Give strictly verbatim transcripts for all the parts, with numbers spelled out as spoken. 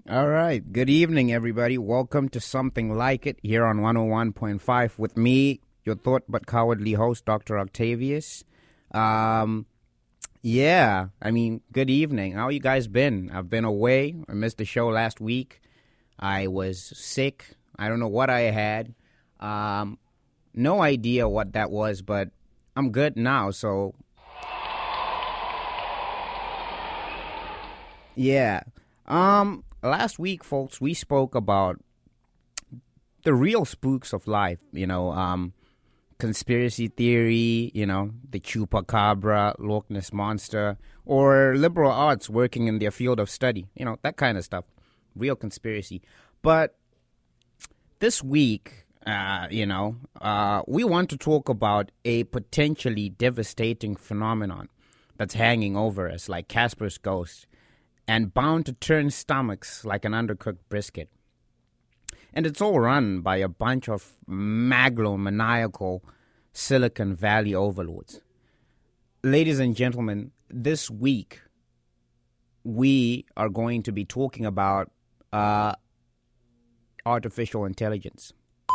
All right. Good evening, everybody. Welcome to Something Like It here on one oh one point five with me, your thought but cowardly host, Doctor Octavius. Um, yeah, I mean, good evening. How you guys been? I've been away. I missed the show last week. I was sick. I don't know what I had. Um, no idea what that was, but I'm good now, so yeah. Um, last week, folks, we spoke about the real spooks of life, you know, um, conspiracy theory, you know, the chupacabra, Loch Ness Monster, or liberal arts working in their field of study, you know, that kind of stuff, real conspiracy. But this week, uh, you know, uh, we want to talk about a potentially devastating phenomenon that's hanging over us like Casper's ghost, and bound to turn stomachs like an undercooked brisket. And it's all run by a bunch of megalomaniacal Silicon Valley overlords. Ladies and gentlemen, this week we are going to be talking about uh, artificial intelligence.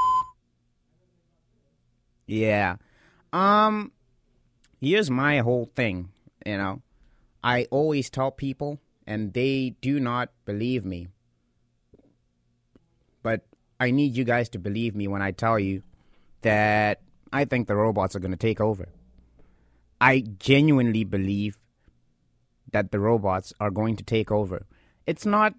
Yeah. Um, here's my whole thing, you know. I always tell people, and they do not believe me. But I need you guys to believe me when I tell you that I think the robots are going to take over. I genuinely believe that the robots are going to take over. It's not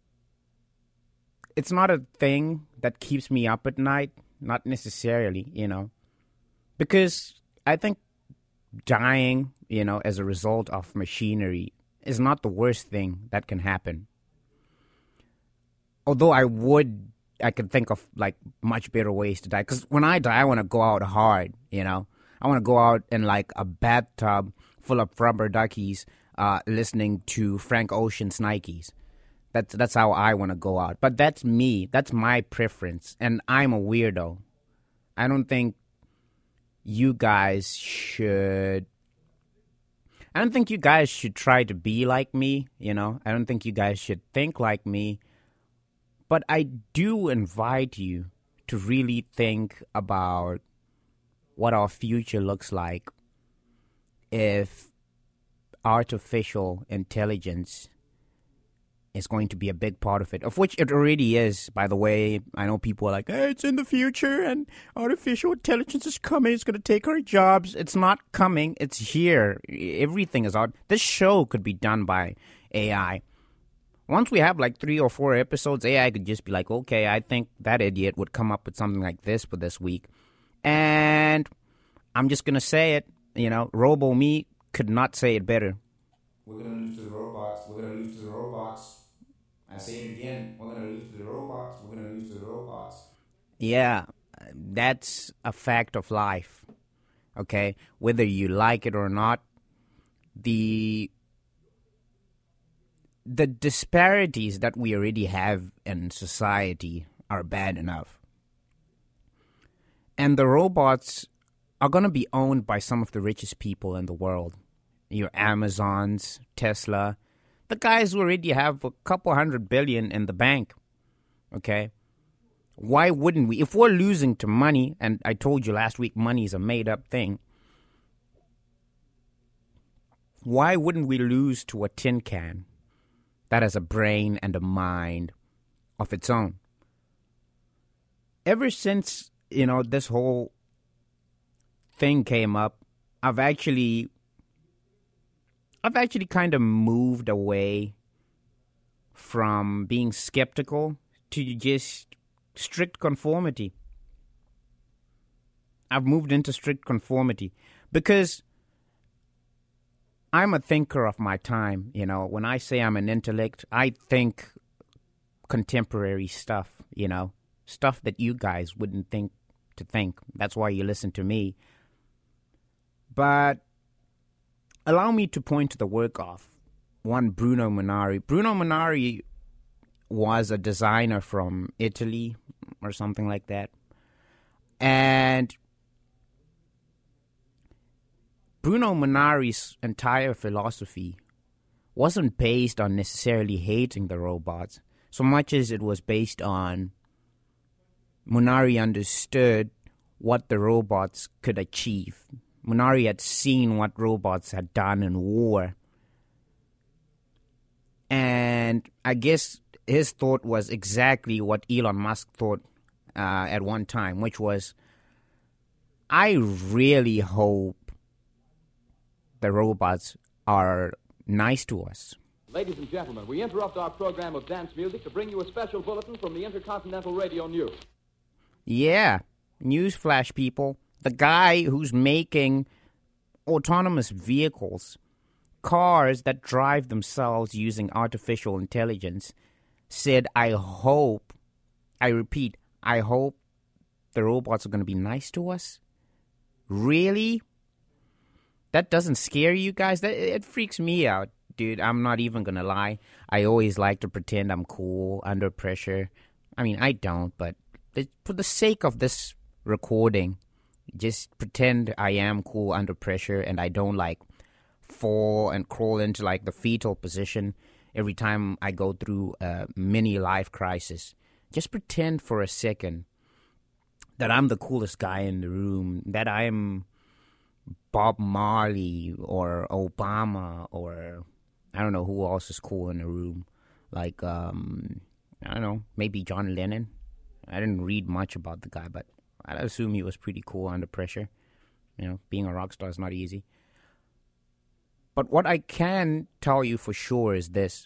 it's not a thing that keeps me up at night, not necessarily, you know. Because I think dying, you know, as a result of machinery is not the worst thing that can happen. Although I would, I could think of like much better ways to die. Because when I die, I want to go out hard, you know. I want to go out in like a bathtub full of rubber duckies, uh, listening to Frank Ocean's Nikes. That's that's how I want to go out. But that's me. That's my preference, and I'm a weirdo. I don't think you guys should. I don't think you guys should try to be like me, you know. I don't think you guys should think like me. But I do invite you to really think about what our future looks like if artificial intelligence is going to be a big part of it, of which it already is, by the way. I know people are like, hey, it's in the future and artificial intelligence is coming. It's going to take our jobs. It's not coming. It's here. Everything is out. This show could be done by A I. Once we have like three or four episodes, A I could just be like, okay, I think that idiot would come up with something like this for this week. And I'm just going to say it, you know, Robo-Me could not say it better. We're going to lose to the robots. We're going to lose to the robots. I say it again. We're going to lose to the robots. We're going to lose to the robots. Yeah, that's a fact of life, okay? Whether you like it or not, the the disparities that we already have in society are bad enough. And the robots are going to be owned by some of the richest people in the world. Your Amazons, Tesla, the guys who already have a couple hundred billion in the bank, okay? Why wouldn't we? If we're losing to money, and I told you last week money is a made-up thing, why wouldn't we lose to a tin can that has a brain and a mind of its own? Ever since, you know, this whole thing came up, I've actually... I've actually kind of moved away from being skeptical to just strict conformity. I've moved into strict conformity because I'm a thinker of my time. You know, when I say I'm an intellect, I think contemporary stuff, you know, stuff that you guys wouldn't think to think. That's why you listen to me. But allow me to point to the work of one Bruno Munari. Bruno Munari was a designer from Italy or something like that. And Bruno Munari's entire philosophy wasn't based on necessarily hating the robots, so much as it was based on Munari understood what the robots could achieve. Munari had seen what robots had done in war. And I guess his thought was exactly what Elon Musk thought uh, at one time, which was, I really hope the robots are nice to us. Ladies and gentlemen, we interrupt our program of dance music to bring you a special bulletin from the Intercontinental Radio News. Yeah, newsflash, people. The guy who's making autonomous vehicles, cars that drive themselves using artificial intelligence, said, I hope, I repeat, I hope the robots are going to be nice to us. Really? That doesn't scare you guys? That it freaks me out, dude. I'm not even going to lie. I always like to pretend I'm cool under pressure. I mean, I don't, but for the sake of this recording, just pretend I am cool under pressure and I don't, like, fall and crawl into, like, the fetal position every time I go through a mini life crisis. Just pretend for a second that I'm the coolest guy in the room, that I'm Bob Marley or Obama or I don't know who else is cool in the room. Like, um, I don't know, maybe John Lennon. I didn't read much about the guy, but I assume he was pretty cool under pressure. You know, being a rock star is not easy. But what I can tell you for sure is this.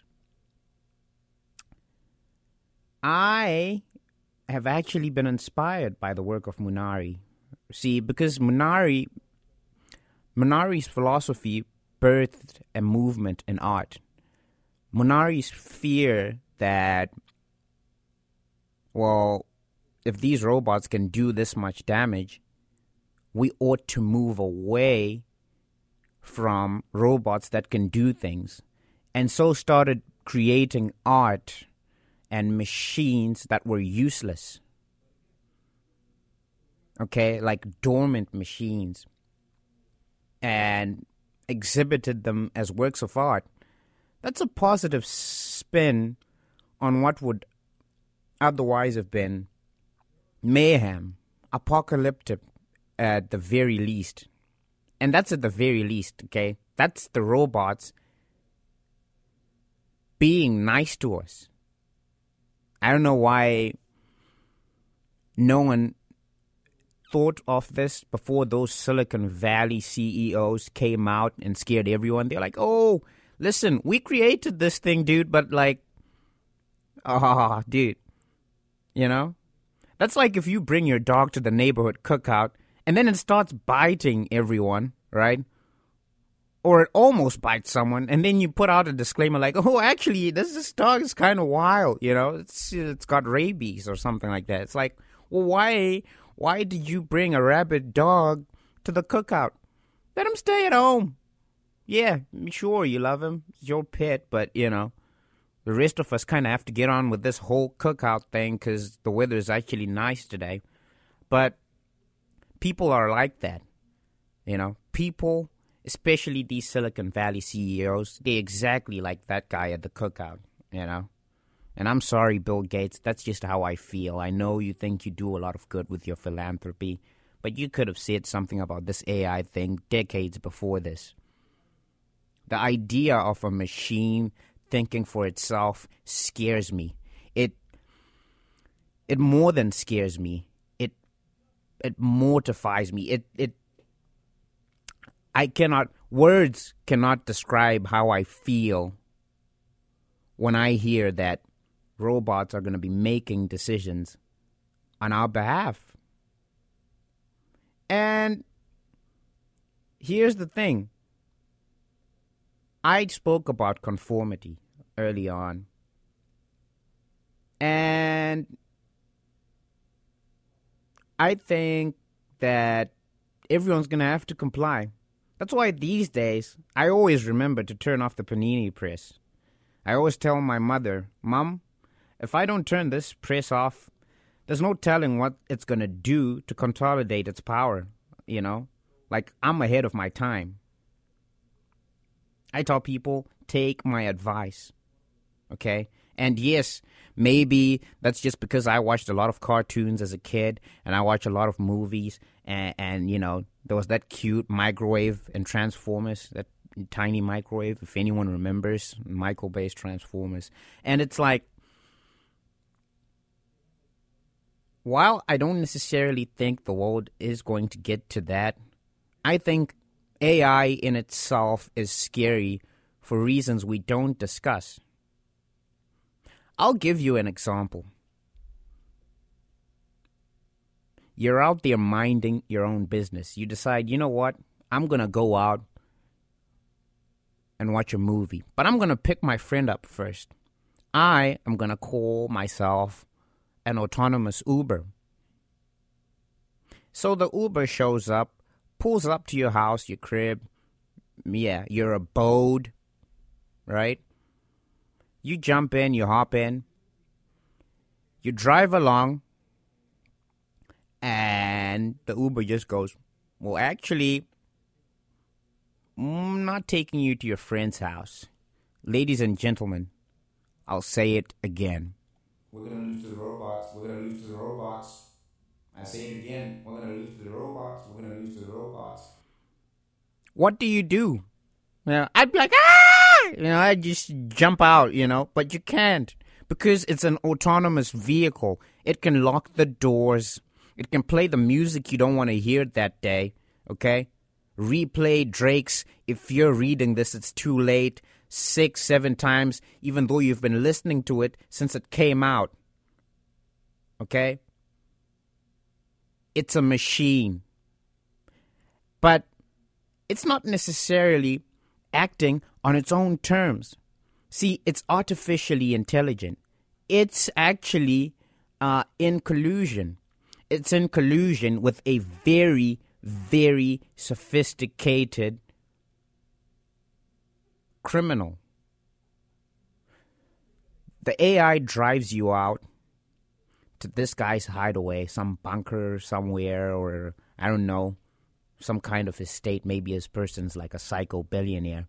I have actually been inspired by the work of Munari. See, because Munari, Munari's philosophy birthed a movement in art. Munari's fear that, well, if these robots can do this much damage, we ought to move away from robots that can do things. And so started creating art and machines that were useless. Okay, like dormant machines. And exhibited them as works of art. That's a positive spin on what would otherwise have been mayhem, apocalyptic at the very least. And that's at the very least, okay? That's the robots being nice to us. I don't know why no one thought of this before those Silicon Valley C E Os came out and scared everyone. They're like, oh, listen, we created this thing, dude, but like, ah, oh, dude, you know? That's like if you bring your dog to the neighborhood cookout and then it starts biting everyone, right? Or it almost bites someone, and then you put out a disclaimer like, oh, actually, this, this dog is kind of wild, you know? It's It's got rabies or something like that. It's like, well, why... Why did you bring a rabid dog to the cookout? Let him stay at home. Yeah, sure, you love him. It's your pet, but, you know, the rest of us kind of have to get on with this whole cookout thing because the weather is actually nice today. But people are like that, you know. People, especially these Silicon Valley C E Os, they're exactly like that guy at the cookout, you know. And I'm sorry, Bill Gates, that's just how I feel. I know you think you do a lot of good with your philanthropy, but you could have said something about this A I thing decades before this. The idea of a machine thinking for itself scares me. It it more than scares me. It it mortifies me. It it I cannot words cannot describe how I feel when I hear that robots are going to be making decisions on our behalf. And here's the thing. I spoke about conformity early on. And I think that everyone's going to have to comply. That's why these days, I always remember to turn off the panini press. I always tell my mother, Mom, if I don't turn this press off, there's no telling what it's going to do to consolidate its power, you know? Like, I'm ahead of my time. I tell people, take my advice, okay? And yes, maybe that's just because I watched a lot of cartoons as a kid, and I watched a lot of movies, and, and you know, there was that cute microwave in Transformers, that tiny microwave, if anyone remembers, micro-based Transformers. And it's like, while I don't necessarily think the world is going to get to that, I think A I in itself is scary for reasons we don't discuss. I'll give you an example. You're out there minding your own business. You decide, you know what? I'm going to go out and watch a movie. But I'm going to pick my friend up first. I am going to call myself an autonomous Uber. So the Uber shows up, pulls up to your house, your crib, yeah, your abode, right? You jump in, you hop in, you drive along, and the Uber just goes, well, actually, I'm not taking you to your friend's house. Ladies and gentlemen, I'll say it again. We're going to lose to the robots. We're going to lose to the robots. I say it again. We're going to lose to the robots. We're going to lose to the robots. What do you do? You know, I'd be like, ah! You know, I'd just jump out, you know. But you can't, because it's an autonomous vehicle. It can lock the doors. It can play the music you don't want to hear that day, okay? Replay Drake's If You're Reading This, It's Too Late six, seven times, even though you've been listening to it since it came out, okay? It's a machine. But it's not necessarily acting on its own terms. See, it's artificially intelligent. It's actually uh, in collusion. It's in collusion with a very, very sophisticated criminal. The A I drives you out to this guy's hideaway, some bunker somewhere, or I don't know, some kind of estate. Maybe his person's like a psycho billionaire.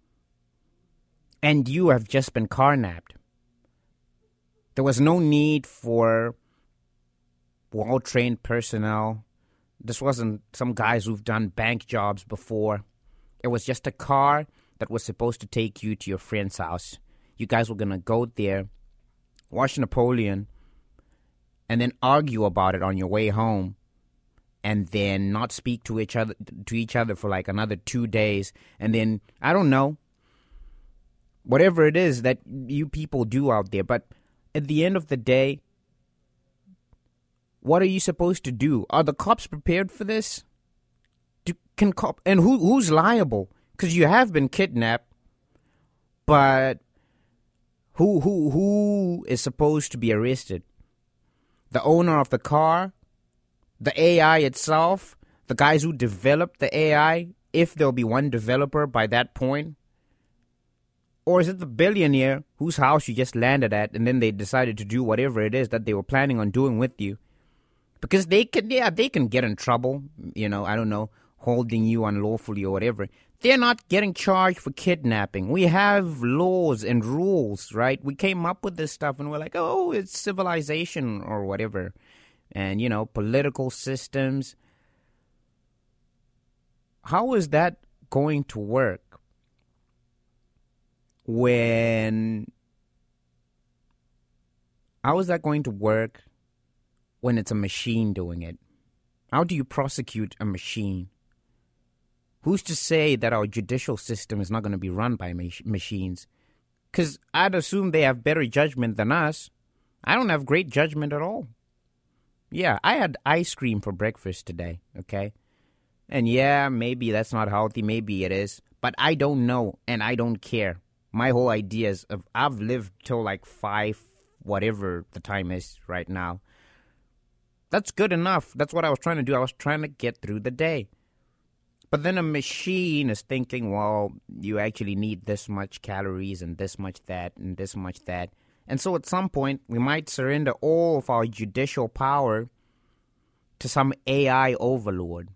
And you have just been carnapped. There was no need for well-trained personnel. This wasn't some guys who've done bank jobs before. It was just a car that was supposed to take you to your friend's house. You guys were going to go there, watch Napoleon, and then argue about it on your way home, and then not speak to each other to each other for like another two days. And then, I don't know, whatever it is that you people do out there. But at the end of the day, what are you supposed to do? Are the cops prepared for this? Do, can cop and who who's liable? Because you have been kidnapped, but who who who is supposed to be arrested? The owner of the car, the A I itself, the guys who developed the A I, if there'll be one developer by that point? Or is it the billionaire whose house you just landed at and then they decided to do whatever it is that they were planning on doing with you? Because they can, yeah, they can get in trouble, you know, I don't know, holding you unlawfully or whatever. They're not getting charged for kidnapping. We have laws and rules, right? We came up with this stuff and we're like, oh, it's civilization or whatever. And, you know, political systems. How is that going to work when... How is that going to work when it's a machine doing it? How do you prosecute a machine? Who's to say that our judicial system is not going to be run by mach- machines? Because I'd assume they have better judgment than us. I don't have great judgment at all. Yeah, I had ice cream for breakfast today, okay? And yeah, maybe that's not healthy, maybe it is. But I don't know, and I don't care. My whole idea is, of, I've lived till like five, whatever the time is right now. That's good enough. That's what I was trying to do. I was trying to get through the day. But then a machine is thinking, well, you actually need this much calories and this much that and this much that. And so at some point, we might surrender all of our judicial power to some A I overlord.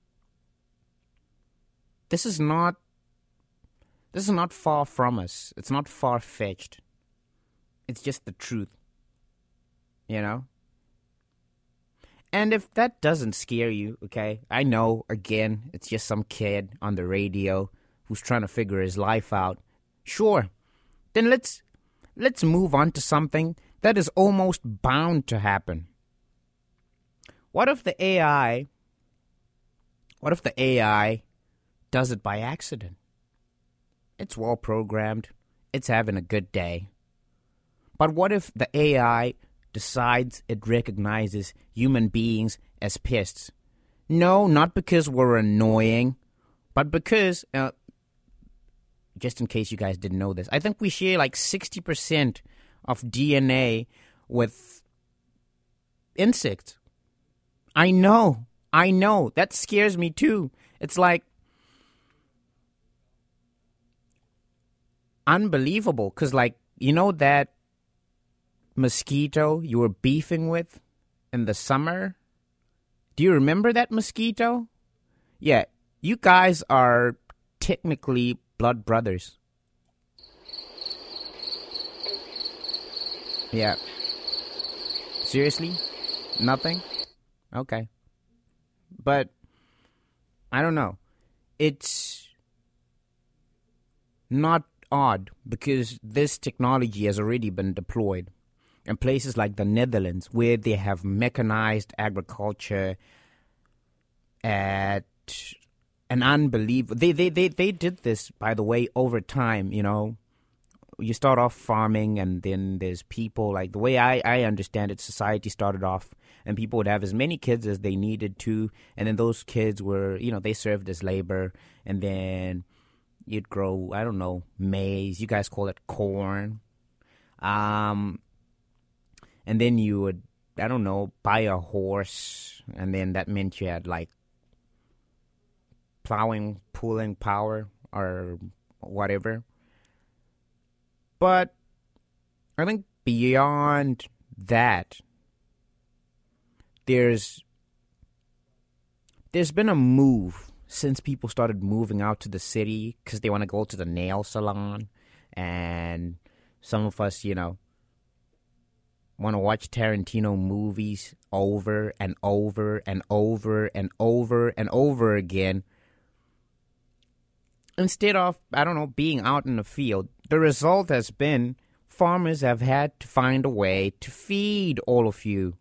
This is not, this is not far from us. It's not far-fetched. It's just the truth. You know? And if that doesn't scare you, okay, I know, again, it's just some kid on the radio who's trying to figure his life out. Sure. Then let's let's move on to something that is almost bound to happen. What if the A I, what if the A I does it by accident? It's well programmed. It's having a good day. But what if the A I decides it recognizes human beings as pests? No, not because we're annoying, but because, uh, just in case you guys didn't know this, I think we share like sixty percent of D N A with insects. I know, I know, that scares me too. It's like unbelievable, because like, you know that mosquito you were beefing with in the summer? Do you remember that mosquito? Yeah, you guys are technically blood brothers. Yeah. Seriously? Nothing? Okay. But, I don't know. It's not odd because this technology has already been deployed in places like the Netherlands, where they have mechanized agriculture at an unbelievable... They, they, they, they did this, by the way, over time, you know. You start off farming, and then there's people, like the way I, I understand it, society started off, and people would have as many kids as they needed to, and then those kids were, you know, they served as labor, and then you'd grow, I don't know, maize. You guys call it corn. Um... And then you would, I don't know, buy a horse. And then that meant you had like plowing, pulling power or whatever. But I think beyond that, there's there's been a move since people started moving out to the city because they want to go to the nail salon. And some of us, you know, want to watch Tarantino movies over and over and over and over and over again. Instead of, I don't know, being out in the field, the result has been farmers have had to find a way to feed all of you.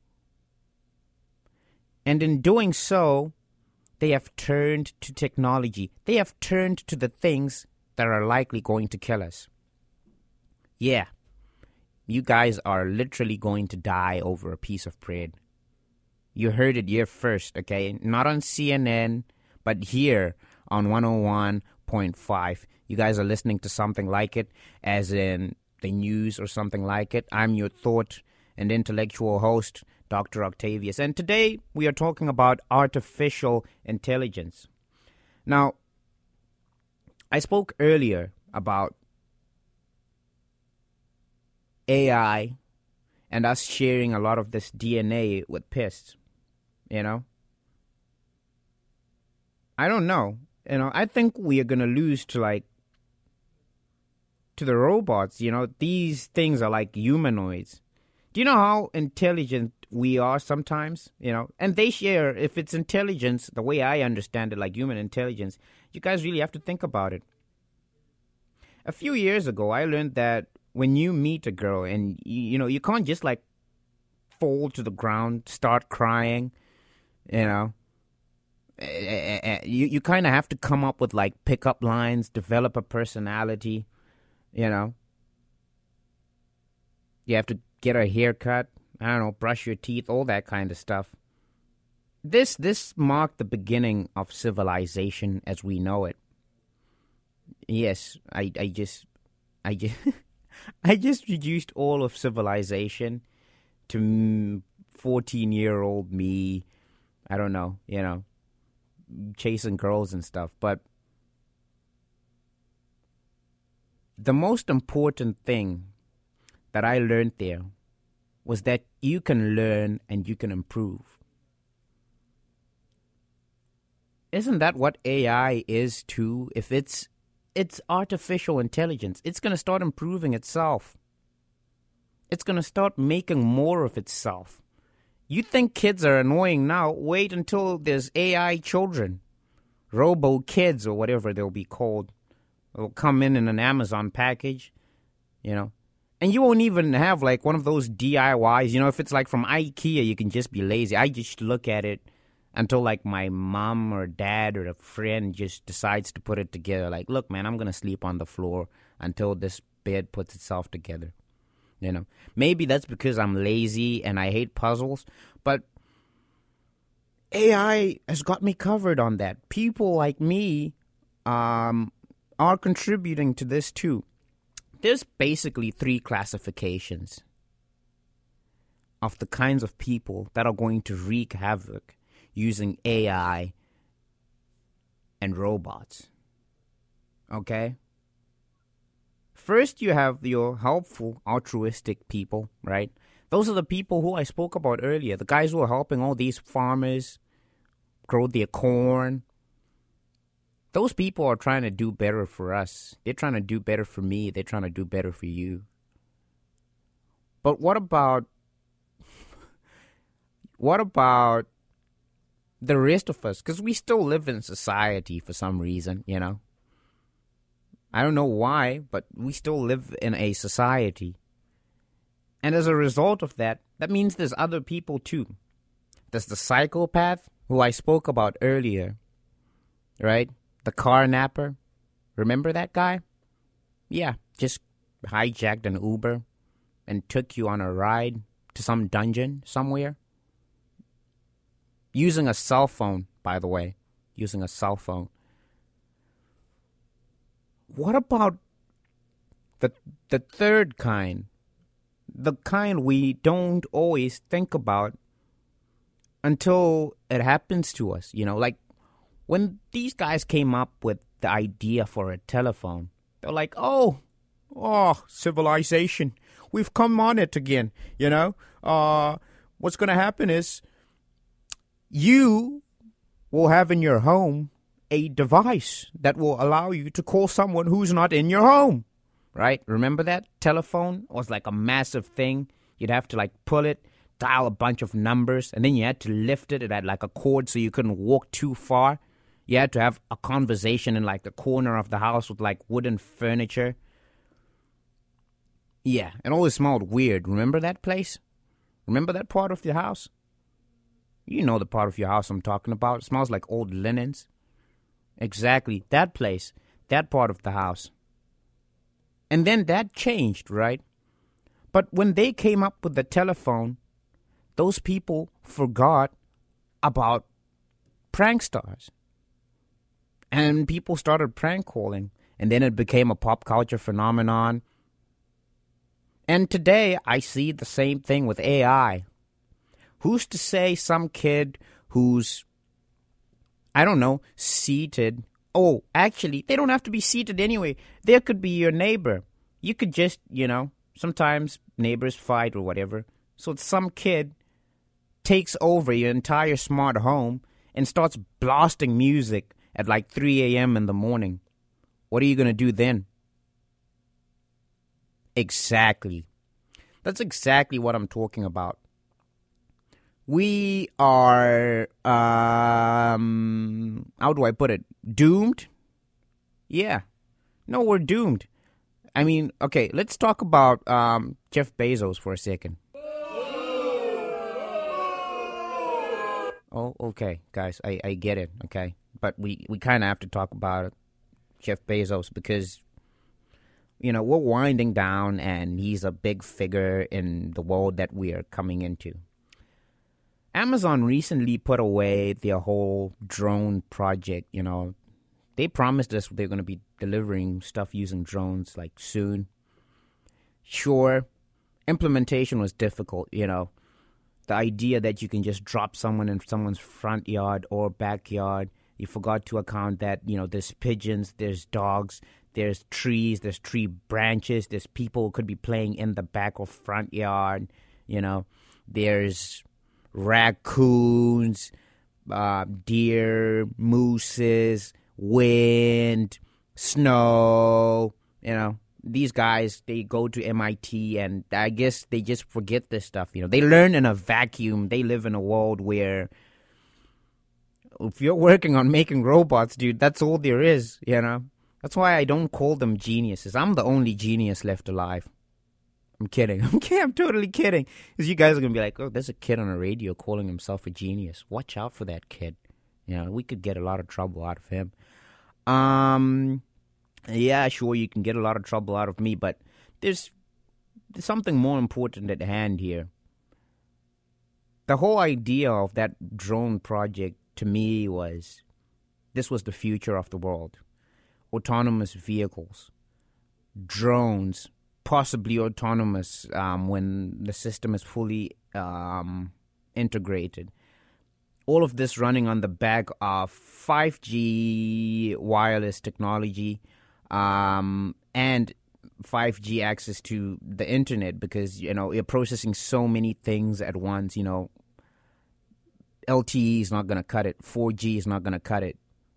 And in doing so, they have turned to technology. They have turned to the things that are likely going to kill us. Yeah. You guys are literally going to die over a piece of bread. You heard it here first, okay? Not on C N N, but here on one oh one point five. You guys are listening to something like it, as in the news or something like it. I'm your thought and intellectual host, Doctor Octavius. And today we are talking about artificial intelligence. Now, I spoke earlier about A I and us sharing a lot of this D N A with pests, you know? I don't know. You know, I think we are going to lose to, like, to the robots, you know? These things are like humanoids. Do you know how intelligent we are sometimes, you know? And they share, if it's intelligence, the way I understand it, like human intelligence, you guys really have to think about it. A few years ago, I learned that when you meet a girl and, you, you know, you can't just, like, fall to the ground, start crying, you know. You, you kind of have to come up with, like, pickup lines, develop a personality, you know. You have to get a haircut, I don't know, brush your teeth, all that kind of stuff. This, this marked the beginning of civilization as we know it. Yes, I, I just, I just... I just reduced all of civilization to fourteen-year-old me, I don't know, you know, chasing girls and stuff. But the most important thing that I learned there was that you can learn and you can improve. Isn't that what A I is too? If it's It's artificial intelligence. It's going to start improving itself. it's going to start making more of itself. You think kids are annoying now? Wait until there's A I children. Robo kids or whatever they'll be called. They'll come in in an Amazon package, you know. And you won't even have like one of those D I Ys. You know, if it's like from IKEA, you can just be lazy. I just look at it until like my mom or dad or a friend just decides to put it together. Like, look, man, I'm going to sleep on the floor until this bed puts itself together. You know, maybe that's because I'm lazy and I hate puzzles, but A I has got me covered on that. People like me um, are contributing to this too. There's basically three classifications of the kinds of people that are going to wreak havoc using A I and robots. Okay? First, you have your helpful, altruistic people, right? Those are the people who I spoke about earlier. The guys who are helping all these farmers grow their corn. Those people are trying to do better for us. They're trying to do better for me. They're trying to do better for you. But what about, what about the rest of us? Because we still live in society for some reason, you know? I don't know why, but we still live in a society. And as a result of that, that means there's other people too. There's the psychopath who I spoke about earlier, right? The car napper. Remember that guy? Yeah, just hijacked an Uber and took you on a ride to some dungeon somewhere. Using a cell phone, by the way. Using a cell phone. What about the the third kind? The kind we don't always think about until it happens to us. You know, like when these guys came up with the idea for a telephone, they're like, oh, oh, civilization. We've come on it again, you know. Uh, what's going to happen is you will have in your home a device that will allow you to call someone who's not in your home, right? Remember that? Telephone was like a massive thing. You'd have to like pull it, dial a bunch of numbers, and then you had to lift it. It had like a cord so you couldn't walk too far. You had to have a conversation in like the corner of the house with like wooden furniture. Yeah, it always smelled weird. Remember that place? Remember that part of your house? You know the part of your house I'm talking about. It smells like old linens. Exactly, that place, that part of the house. And then that changed, right? But when they came up with the telephone, those people forgot about pranksters. And people started prank calling. And then it became a pop culture phenomenon. And today, I see the same thing with A I. Who's to say some kid who's, I don't know, seated. Oh, actually, they don't have to be seated anyway. There could be your neighbor. You could just, you know, sometimes neighbors fight or whatever. So some kid takes over your entire smart home and starts blasting music at like three a.m. in the morning. What are you going to do then? Exactly. That's exactly what I'm talking about. We are, um, how do I put it? Doomed? Yeah. No, we're doomed. I mean, okay, let's talk about um, Jeff Bezos for a second. Oh, okay, guys, I, I get it, okay? But we, we kind of have to talk about Jeff Bezos because, you know, we're winding down and he's a big figure in the world that we are coming into. Amazon recently put away their whole drone project, you know. They promised us they're going to be delivering stuff using drones, like, soon. Sure, implementation was difficult, you know. The idea that you can just drop someone in someone's front yard or backyard. You forgot to account that, you know, there's pigeons, there's dogs, there's trees, there's tree branches, there's people who could be playing in the back or front yard, you know. There's raccoons, uh, deer, mooses, wind, snow, you know, these guys, they go to M I T, and I guess they just forget this stuff. You know, they learn in a vacuum. They live in a world where if you're working on making robots, dude, that's all there is, you know. That's why I don't call them geniuses. I'm the only genius left alive. I'm kidding. I'm kidding. I'm totally kidding. Because you guys are going to be like, oh, there's a kid on the radio calling himself a genius. Watch out for that kid. You know, we could get a lot of trouble out of him. Um, yeah, sure, you can get a lot of trouble out of me, but there's, there's something more important at hand here. The whole idea of that drone project to me was, this was the future of the world. Autonomous vehicles, drones, possibly autonomous um, when the system is fully um, integrated. All of this running on the back of five G wireless technology um, and five G access to the internet, because, you know, you're processing so many things at once. You know, L T E is not going to cut it. four G is not going to cut it.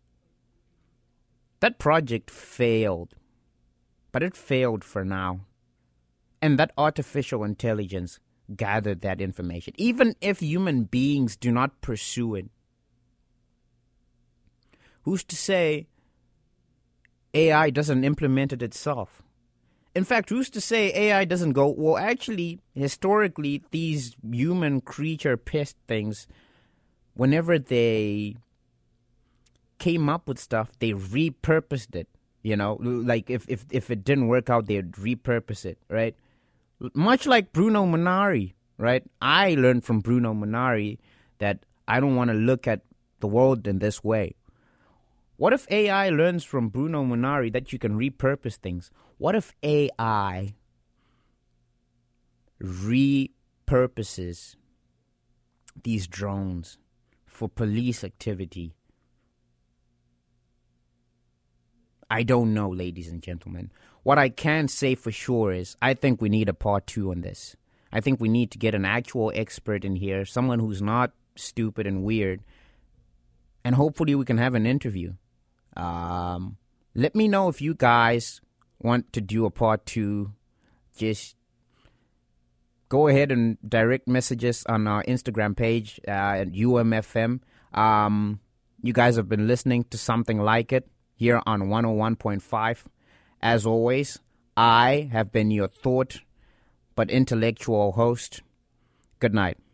That project failed, but it failed for now. And that artificial intelligence gathered that information, even if human beings do not pursue it. Who's to say A I doesn't implement it itself? In fact, who's to say A I doesn't go, well, actually, historically, these human creature pest things, whenever they came up with stuff, they repurposed it. You know, like if, if, if it didn't work out, they'd repurpose it, right? Much like Bruno Munari, right? I learned from Bruno Munari that I don't want to look at the world in this way. What if A I learns from Bruno Munari that you can repurpose things? What if A I repurposes these drones for police activity? I don't know, ladies and gentlemen. What I can say for sure is I think we need a part two on this. I think we need to get an actual expert in here, someone who's not stupid and weird, and hopefully we can have an interview. Um, let me know if you guys want to do a part two. Just go ahead and direct messages on our Instagram page uh, at U M F M. Um, you guys have been listening to something like it here on one oh one point five. As always, I have been your thought but intellectual host. Good night.